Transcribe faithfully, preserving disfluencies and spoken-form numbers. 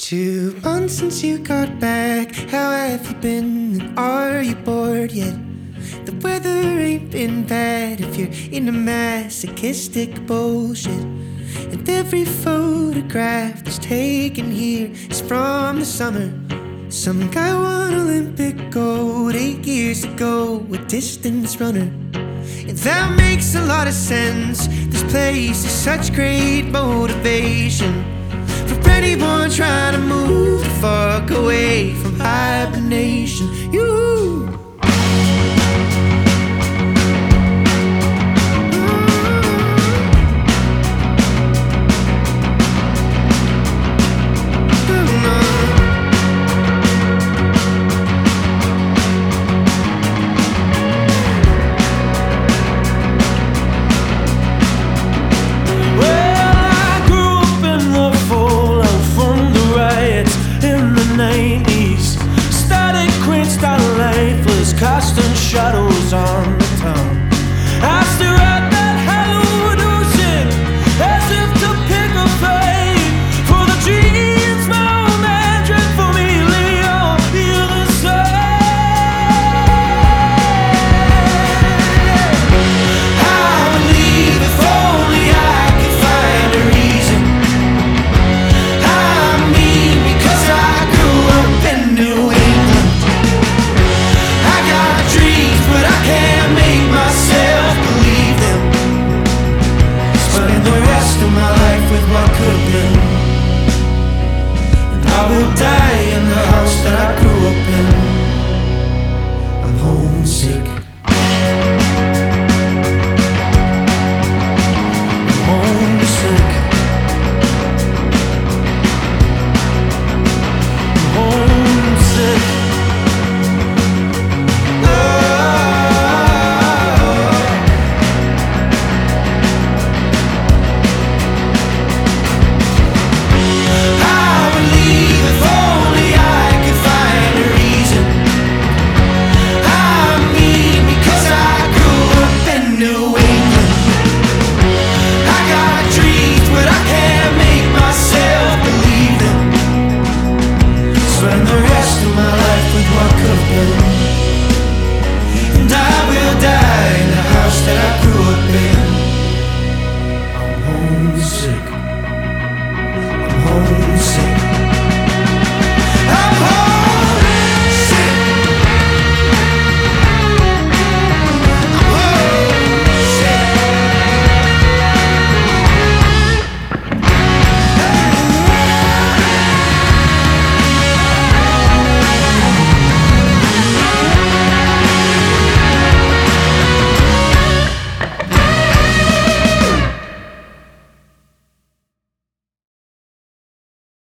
Two months since you got back, how have you been? And are you bored yet? The weather ain't been bad if you're into masochistic bullshit. And every photograph that's taken here is from the summer. Some guy won Olympic gold eight years ago, a distance runner. And that makes a lot of sense. This place is such great motivation for anyone trying